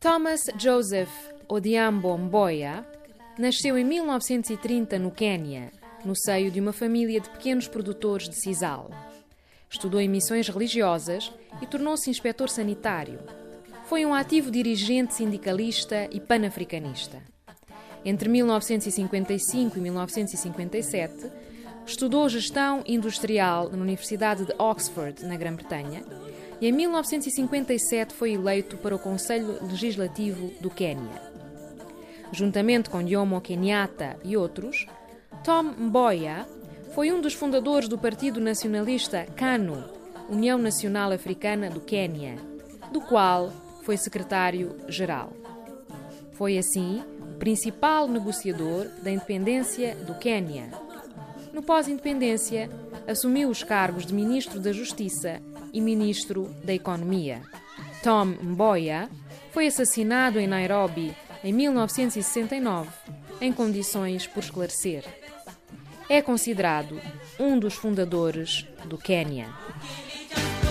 Thomas Joseph Odhiambo Mboya nasceu em 1930 no Quênia, no seio de uma família de pequenos produtores de sisal. Estudou em missões religiosas e tornou-se inspetor sanitário. Foi um ativo dirigente sindicalista e panafricanista. Entre 1955 e 1957, estudou gestão industrial na Universidade de Oxford, na Grã-Bretanha, e em 1957 foi eleito para o Conselho Legislativo do Quênia. Juntamente com Jomo Kenyatta e outros, Tom Mboya foi um dos fundadores do Partido Nacionalista KANU, União Nacional Africana do Quênia, do qual foi secretário-geral. Foi, assim, o principal negociador da independência do Quênia. No pós-independência, assumiu os cargos de Ministro da Justiça e Ministro da Economia. Tom Mboya foi assassinado em Nairobi em 1969, em condições por esclarecer. É considerado um dos fundadores do Quênia.